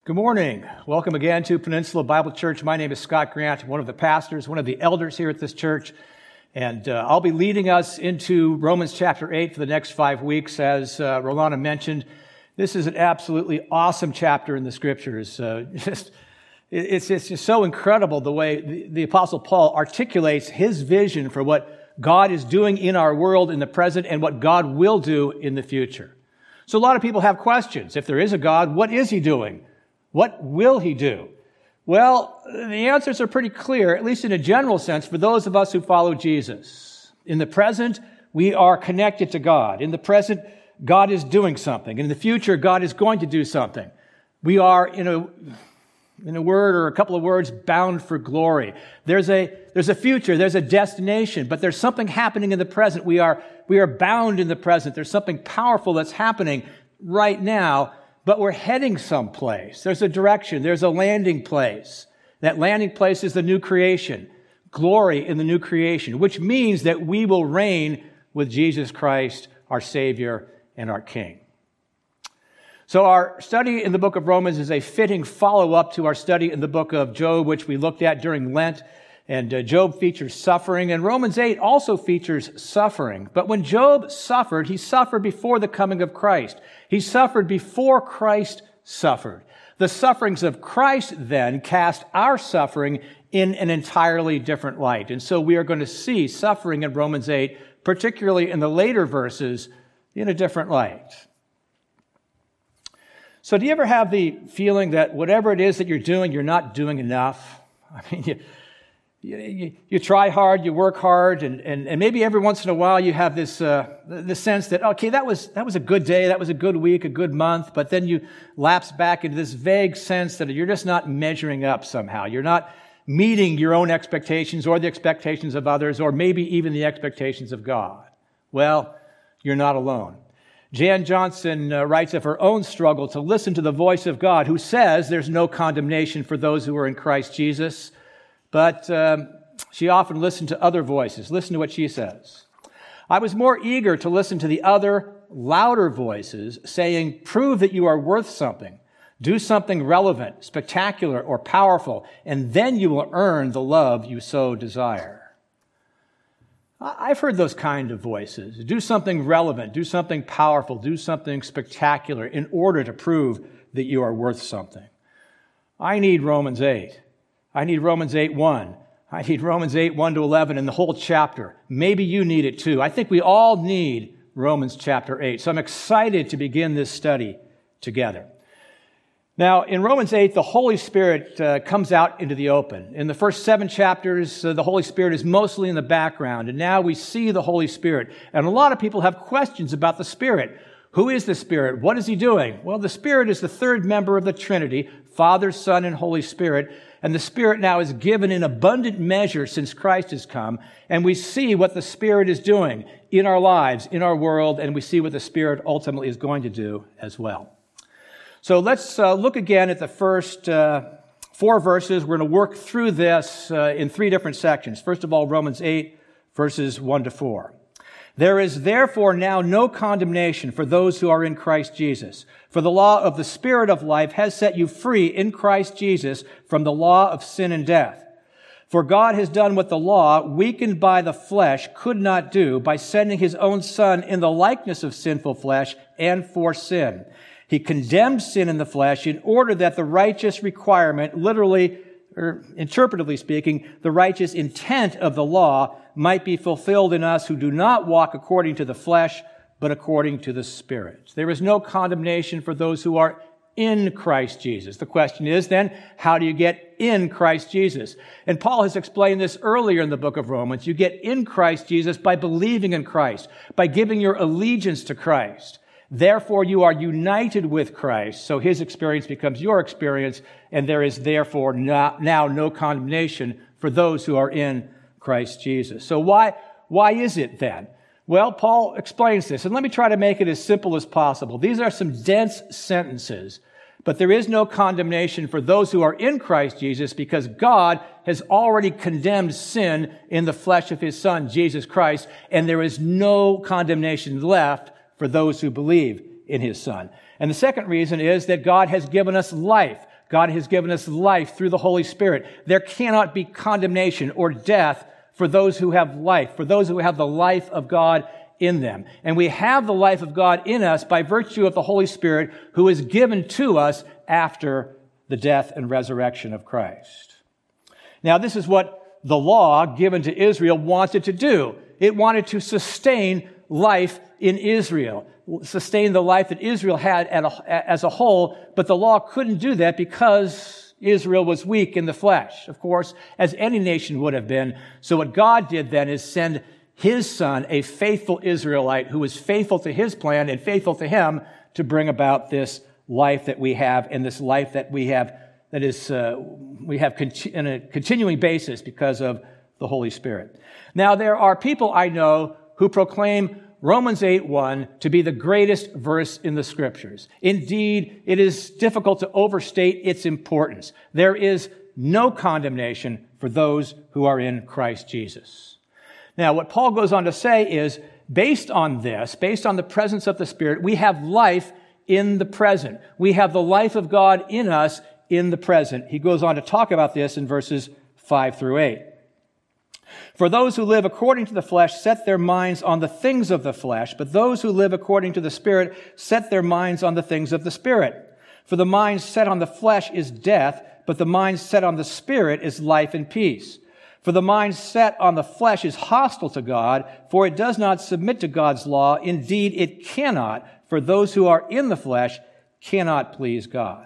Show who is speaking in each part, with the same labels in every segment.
Speaker 1: Good morning. Welcome again to Peninsula Bible Church. My name is Scott Grant, one of the pastors, one of the elders here at this church. And I'll be leading us into Romans chapter 8 for the next 5 weeks. As Rolana mentioned, this is an absolutely awesome chapter in the Scriptures. It's just so incredible the way the Apostle Paul articulates his vision for what God is doing in our world in the present and what God will do in the future. So a lot of people have questions. If there is a God, what is He doing? What will He do? Well, the answers are pretty clear, at least in a general sense, for those of us who follow Jesus. In the present, we are connected to God. In the present, God is doing something. In the future, God is going to do something. We are, in a word or a couple of words, bound for glory. There's a future, there's a destination, but there's something happening in the present. We are bound in the present. There's something powerful that's happening right now, but we're heading someplace. There's a direction. There's a landing place. That landing place is the new creation, glory in the new creation, which means that we will reign with Jesus Christ, our Savior and our King. So our study in the book of Romans is a fitting follow-up to our study in the book of Job, which we looked at during Lent. And Job features suffering, and Romans 8 also features suffering. But when Job suffered, he suffered before the coming of Christ. He suffered before Christ suffered. The sufferings of Christ then cast our suffering in an entirely different light. And so we are going to see suffering in Romans 8, particularly in the later verses, in a different light. So do you ever have the feeling that whatever it is that you're doing, you're not doing enough? I mean, you try hard, you work hard, and maybe every once in a while you have this sense that, okay, that was a good day, that was a good week, a good month, but then you lapse back into this vague sense that you're just not measuring up somehow. You're not meeting your own expectations or the expectations of others or maybe even the expectations of God. Well, you're not alone. Jan Johnson writes of her own struggle to listen to the voice of God, who says there's no condemnation for those who are in Christ Jesus. But she often listened to other voices. Listen to what she says. I was more eager to listen to the other, louder voices saying, prove that you are worth something. Do something relevant, spectacular, or powerful, and then you will earn the love you so desire. I've heard those kind of voices. Do something relevant, do something powerful, do something spectacular in order to prove that you are worth something. I need Romans 8. I need Romans 8:1. I need Romans 8:1-11 and the whole chapter. Maybe you need it too. I think we all need Romans chapter 8. So I'm excited to begin this study together. Now, in Romans 8, the Holy Spirit comes out into the open. In the first 7 chapters, the Holy Spirit is mostly in the background. And now we see the Holy Spirit. And a lot of people have questions about the Spirit. Who is the Spirit? What is He doing? Well, the Spirit is the third member of the Trinity, Father, Son, and Holy Spirit. And the Spirit now is given in abundant measure since Christ has come. And we see what the Spirit is doing in our lives, in our world, and we see what the Spirit ultimately is going to do as well. So let's look again at the first 4 verses. We're going to work through this in 3 different sections. First of all, Romans 8, verses 1-4. There is therefore now no condemnation for those who are in Christ Jesus. For the law of the Spirit of life has set you free in Christ Jesus from the law of sin and death. For God has done what the law, weakened by the flesh, could not do by sending His own Son in the likeness of sinful flesh and for sin. He condemned sin in the flesh in order that the righteous requirement, literally, or interpretively speaking, the righteous intent of the law might be fulfilled in us who do not walk according to the flesh, but according to the Spirit. There is no condemnation for those who are in Christ Jesus. The question is then, how do you get in Christ Jesus? And Paul has explained this earlier in the book of Romans. You get in Christ Jesus by believing in Christ, by giving your allegiance to Christ. Therefore, you are united with Christ, so His experience becomes your experience, and there is therefore now no condemnation for those who are in Christ Jesus. So why is it then? Well, Paul explains this, and let me try to make it as simple as possible. These are some dense sentences, but there is no condemnation for those who are in Christ Jesus because God has already condemned sin in the flesh of His Son, Jesus Christ, and there is no condemnation left for those who believe in His Son. And the second reason is that God has given us life. God has given us life through the Holy Spirit. There cannot be condemnation or death for those who have life, for those who have the life of God in them. And we have the life of God in us by virtue of the Holy Spirit who is given to us after the death and resurrection of Christ. Now, this is what the law given to Israel wanted to do. It wanted to sustain life in Israel, sustain the life that Israel had as a whole, but the law couldn't do that because Israel was weak in the flesh, of course, as any nation would have been. So what God did then is send his son, a faithful Israelite who was faithful to his plan and faithful to him to bring about this life that we have and this life that we have that is we have on a continuing basis because of the Holy Spirit. Now, there are people I know who proclaim Romans 8:1 to be the greatest verse in the Scriptures. Indeed, it is difficult to overstate its importance. There is no condemnation for those who are in Christ Jesus. Now, what Paul goes on to say is, based on this, based on the presence of the Spirit, we have life in the present. We have the life of God in us in the present. He goes on to talk about this in verses 5 through 8. For those who live according to the flesh set their minds on the things of the flesh, but those who live according to the Spirit set their minds on the things of the Spirit. For the mind set on the flesh is death, but the mind set on the Spirit is life and peace. For the mind set on the flesh is hostile to God, for it does not submit to God's law. Indeed, it cannot, for those who are in the flesh cannot please God.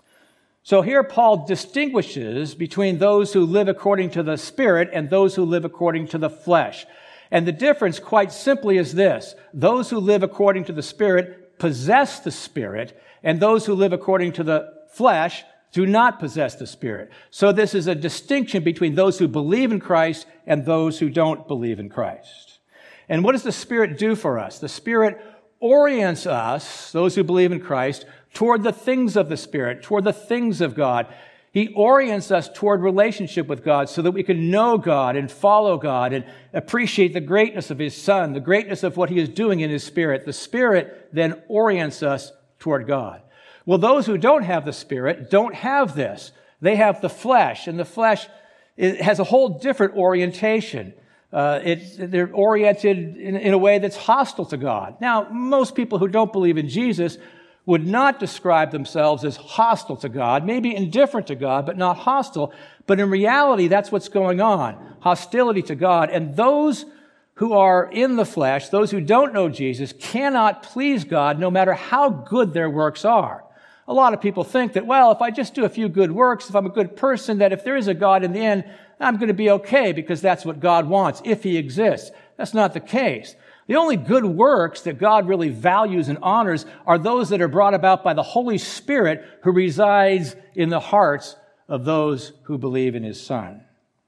Speaker 1: So here Paul distinguishes between those who live according to the Spirit and those who live according to the flesh. And the difference quite simply is this: those who live according to the Spirit possess the Spirit, and those who live according to the flesh do not possess the Spirit. So this is a distinction between those who believe in Christ and those who don't believe in Christ. And what does the Spirit do for us? The Spirit orients us, those who believe in Christ, toward the things of the Spirit, toward the things of God. He orients us toward relationship with God so that we can know God and follow God and appreciate the greatness of His Son, the greatness of what He is doing in His Spirit. The Spirit then orients us toward God. Well, those who don't have the Spirit don't have this. They have the flesh, and the flesh has a whole different orientation. They're oriented in a way that's hostile to God. Now, most people who don't believe in Jesus would not describe themselves as hostile to God, maybe indifferent to God, but not hostile. But in reality, that's what's going on, hostility to God. And those who are in the flesh, those who don't know Jesus, cannot please God no matter how good their works are. A lot of people think that, well, if I just do a few good works, if I'm a good person, that if there is a God in the end, I'm going to be okay because that's what God wants, if He exists. That's not the case. The only good works that God really values and honors are those that are brought about by the Holy Spirit who resides in the hearts of those who believe in His Son.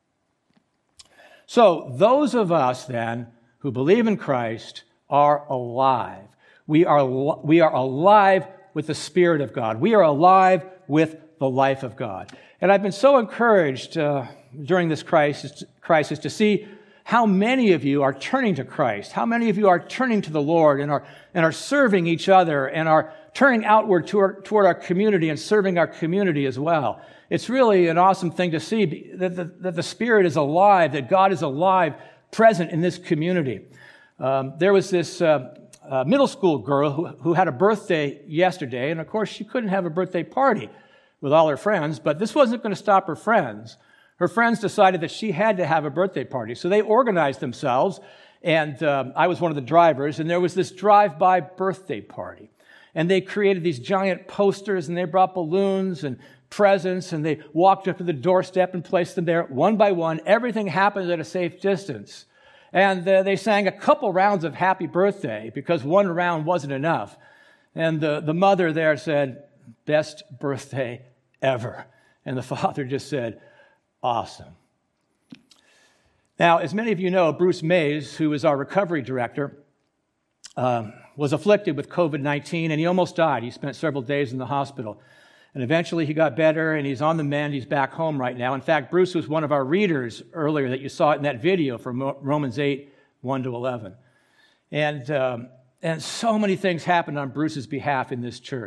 Speaker 1: So those of us then who believe in Christ are alive. We are alive with the Spirit of God. We are alive with the life of God. And I've been so encouraged during this crisis to see how many of you are turning to Christ, how many of you are turning to the Lord and are serving each other and are turning outward toward our community and serving our community as well. It's really an awesome thing to see that the Spirit is alive, that God is alive, present in this community. There was this middle school girl who had a birthday yesterday, and of course she couldn't have a birthday party with all her friends, but this wasn't going to stop her friends. Her friends decided that she had to have a birthday party, so they organized themselves, and I was one of the drivers, and there was this drive-by birthday party. And they created these giant posters, and they brought balloons and presents, and they walked up to the doorstep and placed them there one by one. Everything happened at a safe distance. And they sang a couple rounds of Happy Birthday because one round wasn't enough. And the mother there said, "Best birthday ever." And the father just said, "Awesome." Now, as many of you know, Bruce Mays, who is our recovery director, was afflicted with COVID-19, and he almost died. He spent several days in the hospital. And eventually he got better, and he's on the mend. He's back home right now. In fact, Bruce was one of our readers earlier that you saw in that video from Romans 8, 1-11. And so many things happened on Bruce's behalf in this church.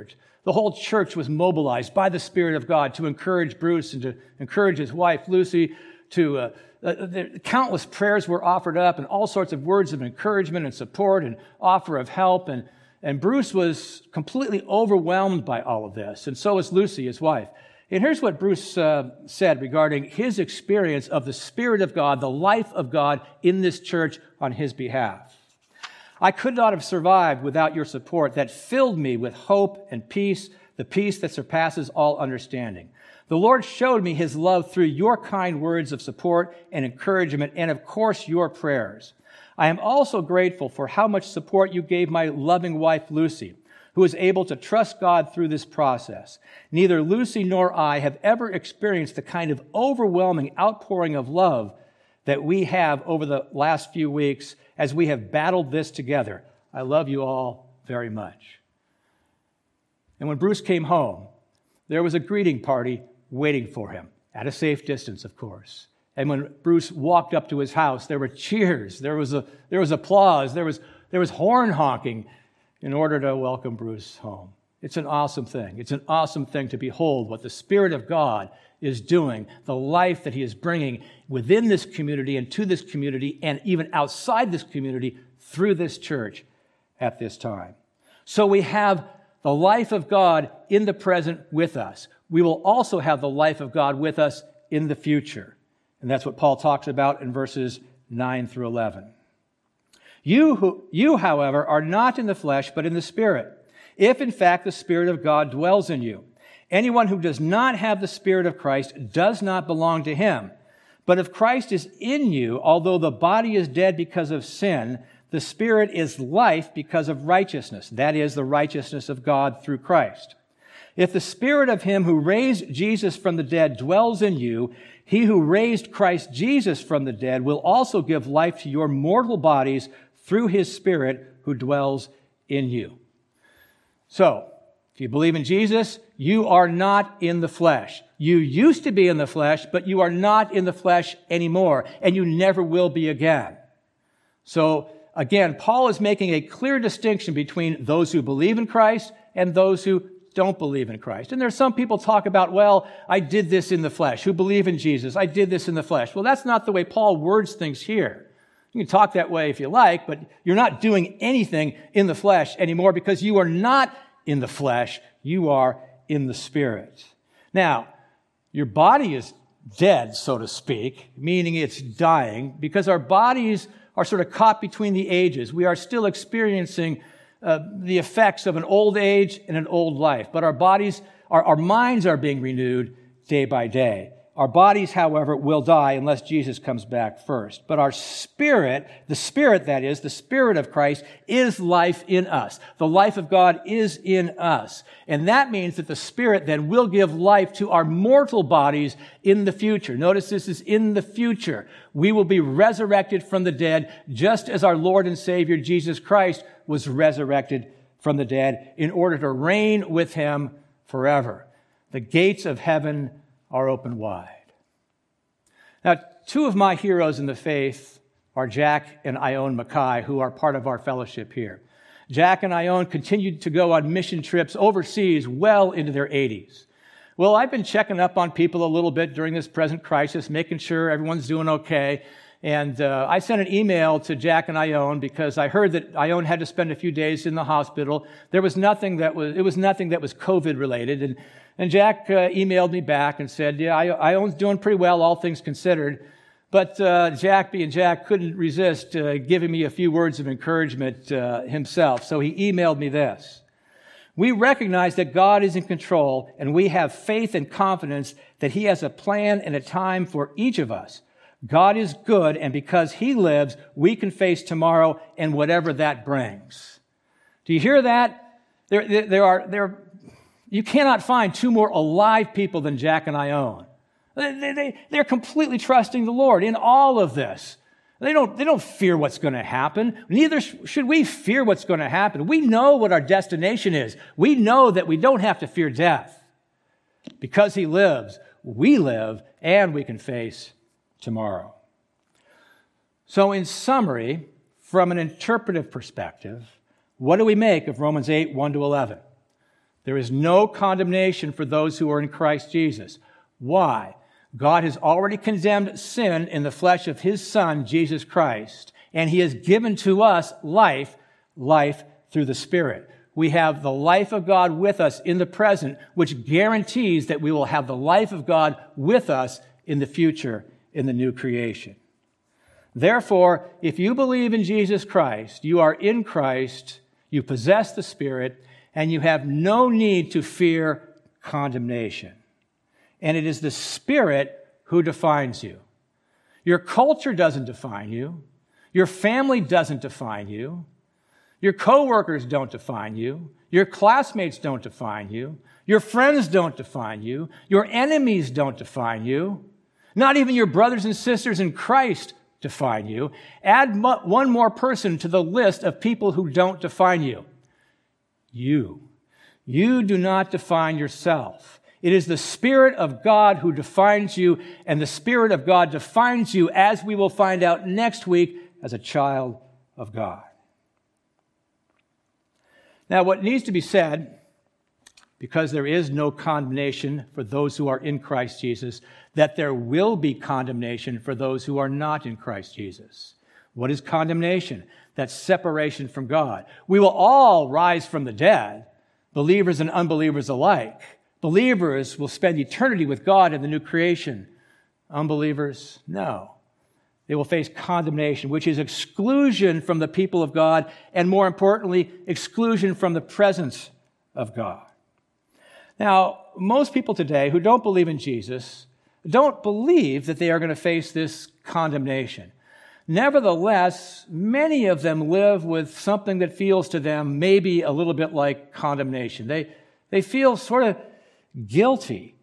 Speaker 1: The whole church was mobilized by the Spirit of God to encourage Bruce and to encourage his wife, Lucy. Countless prayers were offered up and all sorts of words of encouragement and support and offer of help. And Bruce was completely overwhelmed by all of this, and so was Lucy, his wife. And here's what Bruce said regarding his experience of the Spirit of God, the life of God in this church on his behalf. I could not have survived without your support that filled me with hope and peace, the peace that surpasses all understanding. The Lord showed me his love through your kind words of support and encouragement, and of course, your prayers. I am also grateful for how much support you gave my loving wife, Lucy, who was able to trust God through this process. Neither Lucy nor I have ever experienced the kind of overwhelming outpouring of love that we have over the last few weeks as we have battled this together. I love you all very much. And when Bruce came home, there was a greeting party waiting for him, at a safe distance, of course. And when Bruce walked up to his house, there were cheers, there was applause, there was horn honking in order to welcome Bruce home. It's an awesome thing. It's an awesome thing to behold what the Spirit of God is doing, the life that he is bringing within this community and to this community and even outside this community through this church at this time. So we have the life of God in the present with us. We will also have the life of God with us in the future. And that's what Paul talks about in verses 9 through 11. You, however, are not in the flesh, but in the Spirit, if in fact the Spirit of God dwells in you. Anyone who does not have the Spirit of Christ does not belong to him. But if Christ is in you, although the body is dead because of sin, the Spirit is life because of righteousness. That is, the righteousness of God through Christ. If the Spirit of him who raised Jesus from the dead dwells in you, he who raised Christ Jesus from the dead will also give life to your mortal bodies through his Spirit who dwells in you. So, if you believe in Jesus, you are not in the flesh. You used to be in the flesh, but you are not in the flesh anymore, and you never will be again. So, again, Paul is making a clear distinction between those who believe in Christ and those who don't believe in Christ. And there's some people talk about, well, I did this in the flesh, who believe in Jesus. I did this in the flesh. Well, that's not the way Paul words things here. You can talk that way if you like, but you're not doing anything in the flesh anymore because you are not in the flesh. You are in the Spirit. Now, your body is dead, so to speak, meaning it's dying, because our bodies are sort of caught between the ages. We are still experiencing the effects of an old age and an old life. But our bodies, our minds are being renewed day by day. Our bodies, however, will die unless Jesus comes back first. But our spirit, the Spirit that is, the Spirit of Christ, is life in us. The life of God is in us. And that means that the Spirit then will give life to our mortal bodies in the future. Notice this is in the future. We will be resurrected from the dead, just as our Lord and Savior Jesus Christ was resurrected from the dead in order to reign with him forever. The gates of heaven are open wide. Now, two of my heroes in the faith are Jack and Ione Mackay, who are part of our fellowship here. Jack and Ione continued to go on mission trips overseas well into their 80s. Well, I've been checking up on people a little bit during this present crisis, making sure everyone's doing okay. And I sent an email to Jack and Ione because I heard that Ione had to spend a few days in the hospital. It was nothing that was COVID related. And Jack emailed me back and said, yeah, Ione's doing pretty well, all things considered. But Jack, being Jack, couldn't resist giving me a few words of encouragement himself. So he emailed me this. We recognize that God is in control, and we have faith and confidence that he has a plan and a time for each of us. God is good, and because he lives, we can face tomorrow and whatever that brings. Do you hear that? You cannot find two more alive people than Jack and Ione. They're completely trusting the Lord in all of this. They don't fear what's going to happen. Neither should we fear what's going to happen. We know what our destination is. We know that we don't have to fear death. Because he lives, we live, and we can face tomorrow. So in summary, from an interpretive perspective, what do we make of Romans 8, 1 to 11? There is no condemnation for those who are in Christ Jesus. Why? God has already condemned sin in the flesh of His Son, Jesus Christ, and He has given to us life through the Spirit. We have the life of God with us in the present, which guarantees that we will have the life of God with us in the future, in the new creation. Therefore, if you believe in Jesus Christ, you are in Christ, you possess the Spirit, and you have no need to fear condemnation. And it is the Spirit who defines you. Your culture doesn't define you. Your family doesn't define you. Your coworkers don't define you. Your classmates don't define you. Your friends don't define you. Your enemies don't define you. Not even your brothers and sisters in Christ define you. Add one more person to the list of people who don't define you. You. You do not define yourself. It is the Spirit of God who defines you, and the Spirit of God defines you, as we will find out next week, as a child of God. Now, what needs to be said, because there is no condemnation for those who are in Christ Jesus, that there will be condemnation for those who are not in Christ Jesus. What is condemnation? That's separation from God. We will all rise from the dead, believers and unbelievers alike. Believers will spend eternity with God in the new creation. Unbelievers, no. They will face condemnation, which is exclusion from the people of God, and more importantly, exclusion from the presence of God. Now, most people today who don't believe in Jesus don't believe that they are going to face this condemnation. Nevertheless, many of them live with something that feels to them maybe a little bit like condemnation. They feel sort of guilty.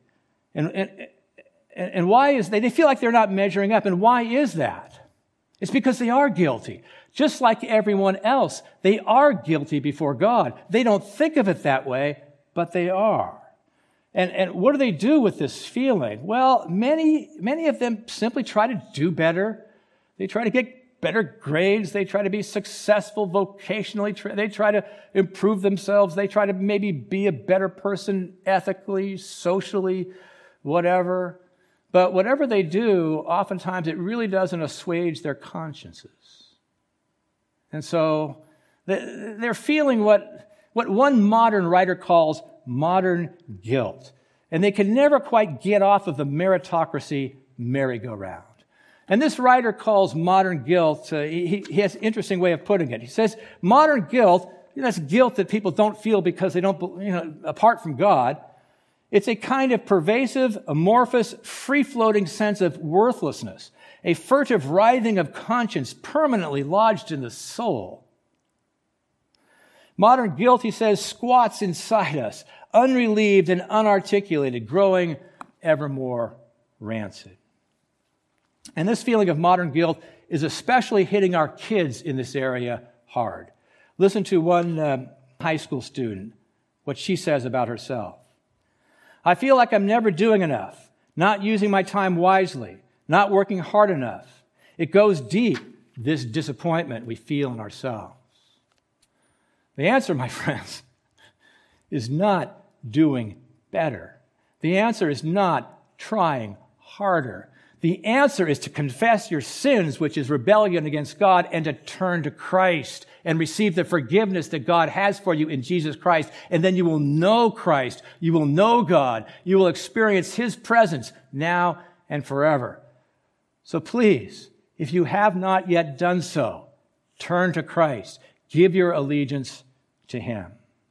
Speaker 1: And why is they feel like they're not measuring up. And why is that? It's because they are guilty. Just like everyone else, they are guilty before God. They don't think of it that way, but they are. And what do they do with this feeling? Well, many of them simply try to do better. They try to get better grades. They try to be successful vocationally. They try to improve themselves. They try to maybe be a better person ethically, socially, whatever. But whatever they do, oftentimes it really doesn't assuage their consciences. And so they're feeling what one modern writer calls modern guilt. And they can never quite get off of the meritocracy merry-go-round. And this writer calls modern guilt, he has an interesting way of putting it. He says, modern guilt, that's guilt that people don't feel because they don't, apart from God. It's a kind of pervasive, amorphous, free-floating sense of worthlessness, a furtive writhing of conscience permanently lodged in the soul. Modern guilt, he says, squats inside us, unrelieved and unarticulated, growing ever more rancid. And this feeling of modern guilt is especially hitting our kids in this area hard. Listen to one high school student, what she says about herself. I feel like I'm never doing enough, not using my time wisely, not working hard enough. It goes deep, this disappointment we feel in ourselves. The answer, my friends, is not doing better. The answer is not trying harder. The answer is to confess your sins, which is rebellion against God, and to turn to Christ and receive the forgiveness that God has for you in Jesus Christ. And then you will know Christ. You will know God. You will experience His presence now and forever. So please, if you have not yet done so, turn to Christ. Give your allegiance to Him.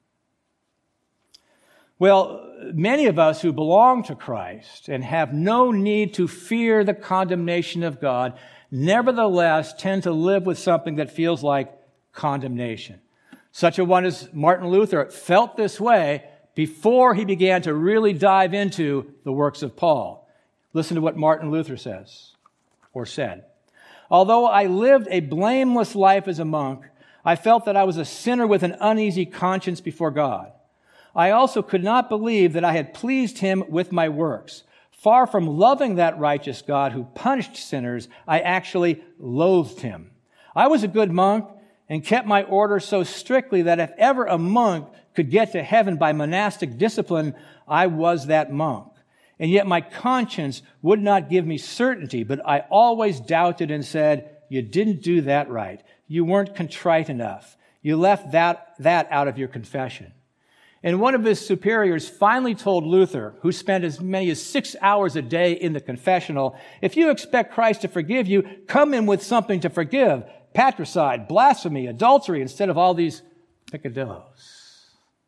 Speaker 1: Well, many of us who belong to Christ and have no need to fear the condemnation of God, nevertheless tend to live with something that feels like condemnation. Such a one as Martin Luther felt this way before he began to really dive into the works of Paul. Listen to what Martin Luther says, or said. Although I lived a blameless life as a monk, I felt that I was a sinner with an uneasy conscience before God. I also could not believe that I had pleased Him with my works. Far from loving that righteous God who punished sinners, I actually loathed Him. I was a good monk and kept my order so strictly that if ever a monk could get to heaven by monastic discipline, I was that monk. And yet my conscience would not give me certainty, but I always doubted and said, you didn't do that right. You weren't contrite enough. You left that out of your confession. And one of his superiors finally told Luther, who spent as many as 6 hours a day in the confessional, if you expect Christ to forgive you, come in with something to forgive. Patricide, blasphemy, adultery, instead of all these peccadillos.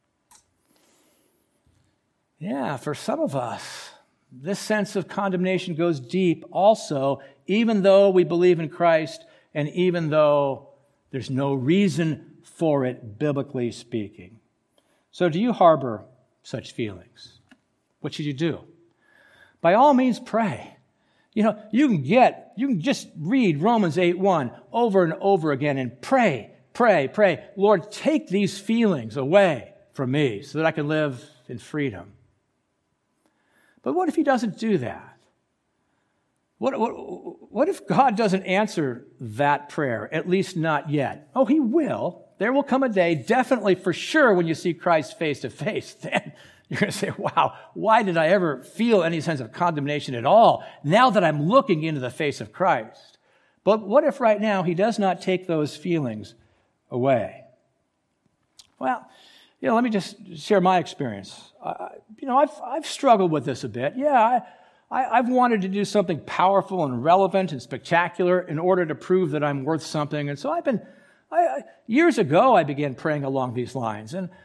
Speaker 1: Yeah, for some of us, this sense of condemnation goes deep also, even though we believe in Christ and even though there's no reason for it, biblically speaking. So do you harbor such feelings? What should you do? By all means, pray. You can just read Romans 8:1 over and over again and pray. Lord, take these feelings away from me so that I can live in freedom. But what if he doesn't do that? What if God doesn't answer that prayer, at least not yet? Oh, he will. There will come a day, definitely for sure, when you see Christ face to face. Then you're going to say, wow, why did I ever feel any sense of condemnation at all now that I'm looking into the face of Christ? But what if right now he does not take those feelings away? Well, let me just share my experience. I've struggled with this a bit. Yeah, I've wanted to do something powerful and relevant and spectacular in order to prove that I'm worth something. And so years ago, I began praying along these lines. And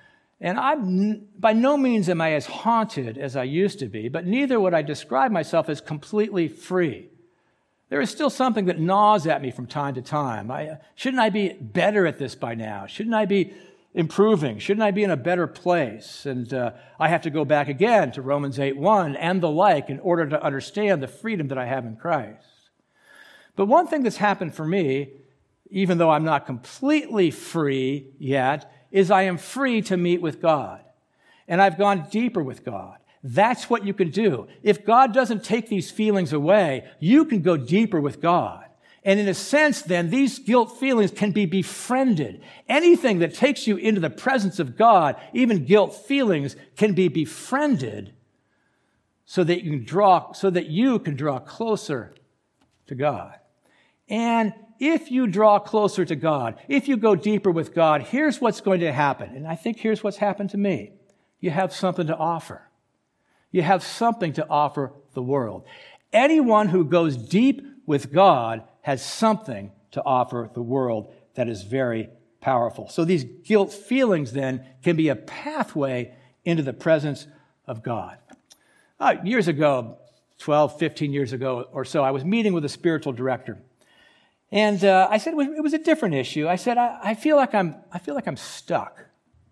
Speaker 1: by no means am I as haunted as I used to be, but neither would I describe myself as completely free. There is still something that gnaws at me from time to time. Shouldn't I be better at this by now? Shouldn't I be improving? Shouldn't I be in a better place? And I have to go back again to Romans 8:1 and the like in order to understand the freedom that I have in Christ. But one thing that's happened for me, even though I'm not completely free yet, is I am free to meet with God. And I've gone deeper with God. That's what you can do. If God doesn't take these feelings away, you can go deeper with God. And in a sense, then, these guilt feelings can be befriended. Anything that takes you into the presence of God, even guilt feelings, can be befriended so that you can draw closer to God. And if you draw closer to God, if you go deeper with God, here's what's going to happen. And I think here's what's happened to me. You have something to offer. You have something to offer the world. Anyone who goes deep with God has something to offer the world that is very powerful. So these guilt feelings then can be a pathway into the presence of God. Years ago, 12, 15 years ago or so, I was meeting with a spiritual director. And I said it was a different issue. I said, I feel like I'm stuck.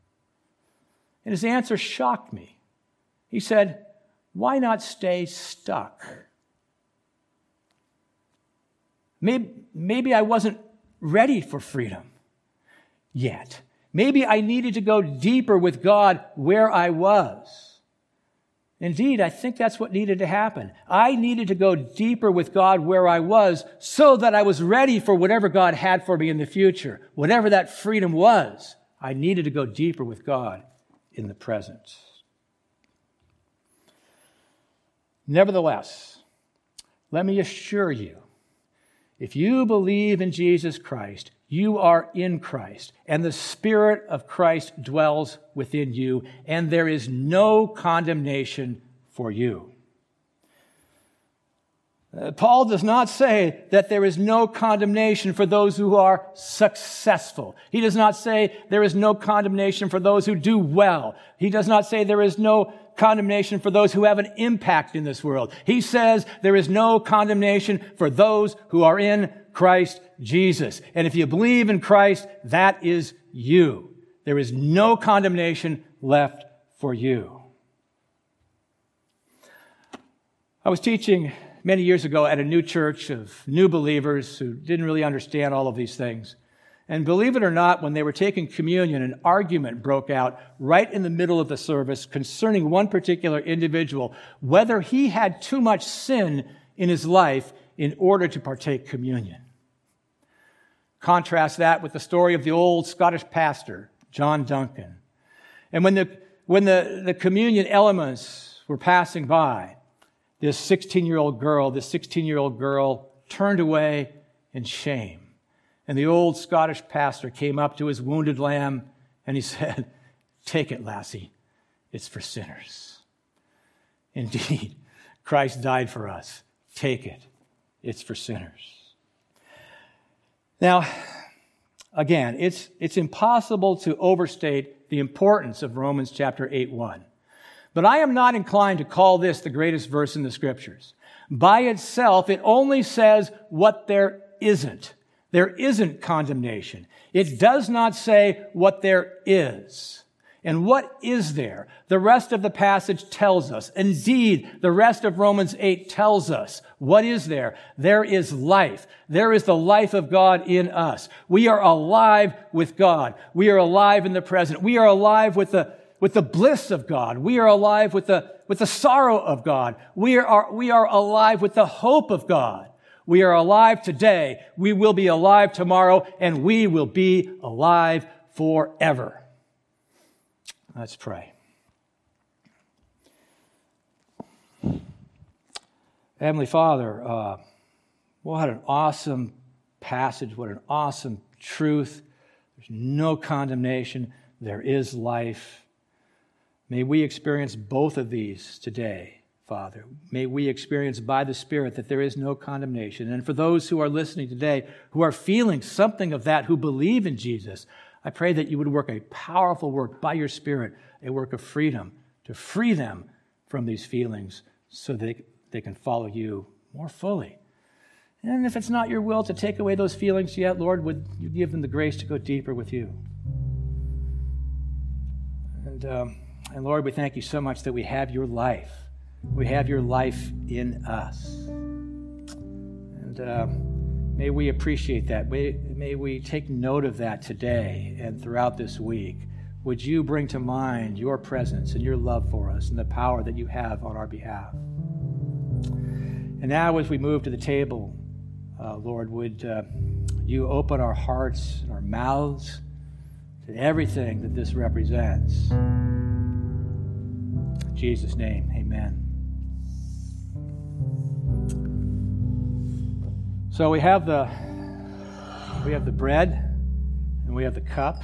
Speaker 1: And his answer shocked me. He said, why not stay stuck? Maybe I wasn't ready for freedom yet. Maybe I needed to go deeper with God where I was. Indeed, I think that's what needed to happen. I needed to go deeper with God where I was so that I was ready for whatever God had for me in the future. Whatever that freedom was, I needed to go deeper with God in the present. Nevertheless, let me assure you, if you believe in Jesus Christ, you are in Christ, and the Spirit of Christ dwells within you, and there is no condemnation for you. Paul does not say that there is no condemnation for those who are successful. He does not say there is no condemnation for those who do well. He does not say there is no condemnation for those who have an impact in this world. He says there is no condemnation for those who are in Christ Jesus. And if you believe in Christ, that is you. There is no condemnation left for you. I was teaching many years ago at a new church of new believers who didn't really understand all of these things. And believe it or not, when they were taking communion, an argument broke out right in the middle of the service concerning one particular individual, whether he had too much sin in his life in order to partake communion. Contrast that with the story of the old Scottish pastor, John Duncan. And when the communion elements were passing by, this 16-year-old girl turned away in shame. And the old Scottish pastor came up to his wounded lamb and he said, "Take it, lassie. It's for sinners." Indeed, Christ died for us. Take it. It's for sinners. Now, again, it's impossible to overstate the importance of Romans chapter 8:1. But I am not inclined to call this the greatest verse in the Scriptures. By itself, it only says what there isn't. There isn't condemnation. It does not say what there is. And what is there? The rest of the passage tells us. Indeed, the rest of Romans 8 tells us. What is there? There is life. There is the life of God in us. We are alive with God. We are alive in the present. We are alive with the bliss of God. We are alive with the sorrow of God. We are alive with the hope of God. We are alive today. We will be alive tomorrow, and we will be alive forever. Let's pray. Heavenly Father, what an awesome passage. What an awesome truth. There's no condemnation. There is life. May we experience both of these today, Father. May we experience by the Spirit that there is no condemnation. And for those who are listening today, who are feeling something of that, who believe in Jesus, I pray that you would work a powerful work by your Spirit, a work of freedom, to free them from these feelings so that they can follow you more fully. And if it's not your will to take away those feelings yet, Lord, would you give them the grace to go deeper with you? And Lord, we thank you so much that we have your life. We have your life in us. And may we appreciate that. May we take note of that today and throughout this week. Would you bring to mind your presence and your love for us and the power that you have on our behalf? And now as we move to the table, Lord, would you open our hearts and our mouths to everything that this represents. In Jesus' name, amen. So we have the bread and we have the cup.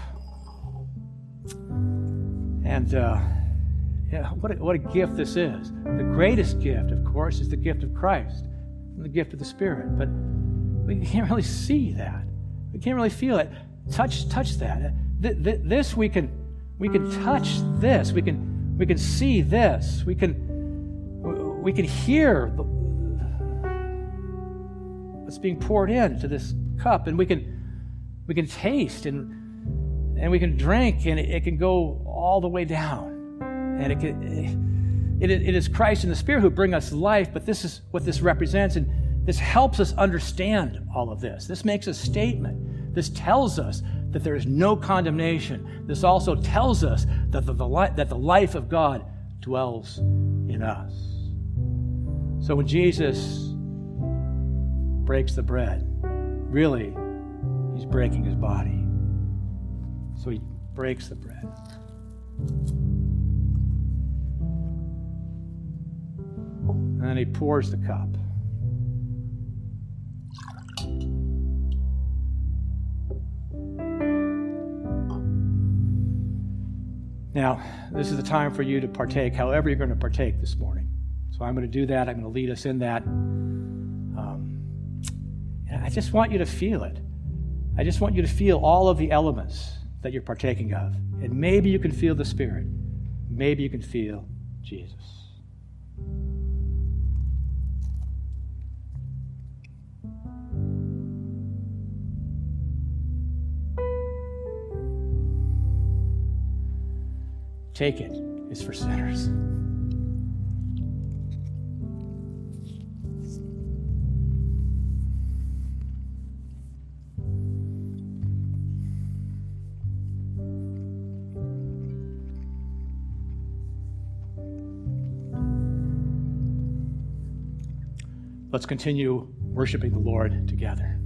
Speaker 1: And what a gift this is. The greatest gift, of course, is the gift of Christ and the gift of the Spirit. But we can't really see that. We can't really feel it. Touch that. This we can touch this. We can see this. We can hear what's being poured into this cup, and we can taste and we can drink, and it can go all the way down. And it is Christ and the Spirit who bring us life, but this is what this represents, and this helps us understand all of this. This makes a statement. This tells us that there is no condemnation. This also tells us that the life of God dwells in us. So when Jesus breaks the bread, really, he's breaking his body. So he breaks the bread. And then he pours the cup. Now, this is the time for you to partake, however you're going to partake this morning. So I'm going to do that. I'm going to lead us in that. And I just want you to feel it. I just want you to feel all of the elements that you're partaking of. And maybe you can feel the Spirit. Maybe you can feel Jesus. Take it. It's for sinners. Let's continue worshiping the Lord together.